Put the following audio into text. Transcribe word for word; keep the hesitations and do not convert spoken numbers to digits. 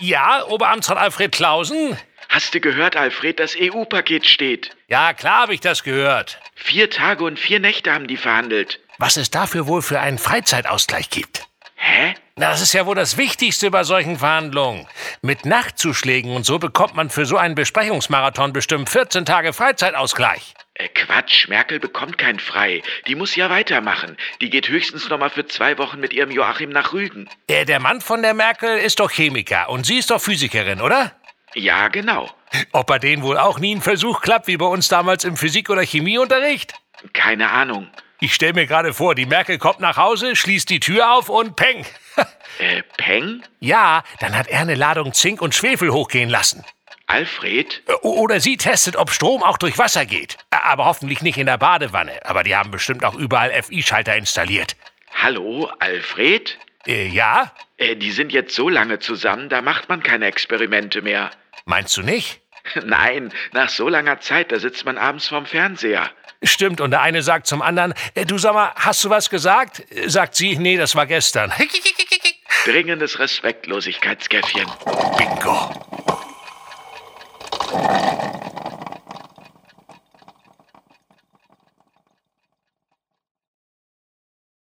Ja, Oberamtsrat Alfred Clausen? Hast du gehört, Alfred, das E U-Paket steht? Ja, klar habe ich das gehört. Vier Tage und vier Nächte haben die verhandelt. Was es dafür wohl für einen Freizeitausgleich gibt? Hä? Na, das ist ja wohl das Wichtigste bei solchen Verhandlungen. Mit Nachtzuschlägen und so bekommt man für so einen Besprechungsmarathon bestimmt vierzehn Tage Freizeitausgleich. Äh, Quatsch, Merkel bekommt kein Frei. Die muss ja weitermachen. Die geht höchstens noch mal für zwei Wochen mit ihrem Joachim nach Rügen. Der, der Mann von der Merkel ist doch Chemiker und sie ist doch Physikerin, oder? Ja, genau. Ob bei denen wohl auch nie ein Versuch klappt, wie bei uns damals im Physik- oder Chemieunterricht? Keine Ahnung. Ich stell mir gerade vor, die Merkel kommt nach Hause, schließt die Tür auf und peng. Äh, Peng? Ja, dann hat er eine Ladung Zink und Schwefel hochgehen lassen. Alfred? O- Oder sie testet, ob Strom auch durch Wasser geht. Aber hoffentlich nicht in der Badewanne. Aber die haben bestimmt auch überall F I-Schalter installiert. Hallo, Alfred? Äh, ja? Äh, die sind jetzt so lange zusammen, da macht man keine Experimente mehr. Meinst du nicht? Nein, nach so langer Zeit, da sitzt man abends vorm Fernseher. Stimmt, und der eine sagt zum anderen, äh, du sag mal, hast du was gesagt? Äh, Sagt sie, nee, das war gestern. Dringendes Respektlosigkeitskäffchen. Bingo.